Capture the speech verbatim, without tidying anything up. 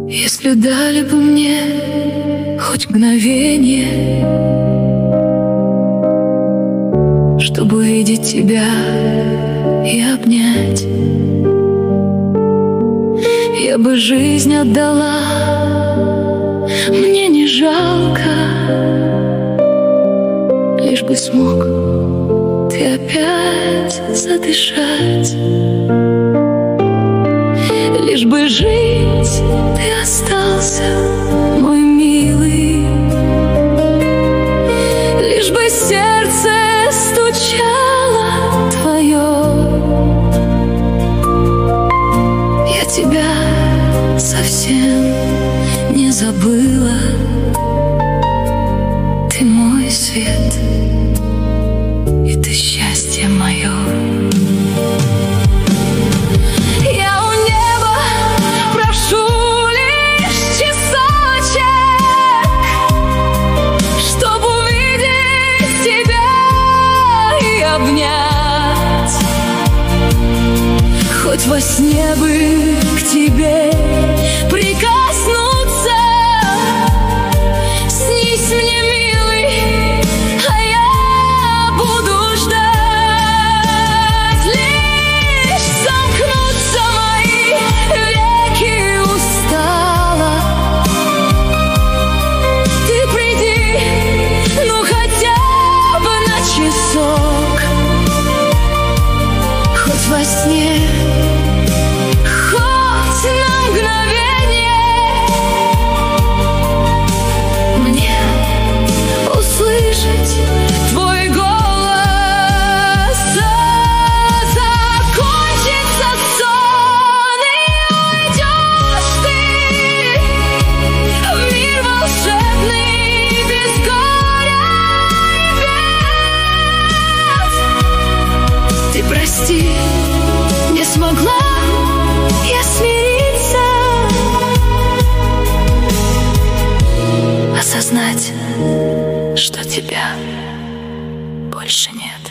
Если дали бы мне хоть мгновение, чтобы увидеть тебя и обнять, я бы жизнь отдала, мне не жалко, лишь бы смог ты опять задышать, лишь бы жить ты остался, мой милый, лишь бы сердце стучало твое. Я тебя совсем не забыла, ты мой свет, и ты счастье мое. Хоть во сне бы к тебе прикоснуться, снись мне, милый, а я буду ждать. Лишь сомкнутся мои веки устало, ты приди, ну хотя бы на часок, хоть во сне, на мгновение мне услышать твой голос. Закончится сон, и уйдешь ты в мир волшебный, без горя и бед. Ты прости, не смогла я смириться, осознать, что тебя больше нет.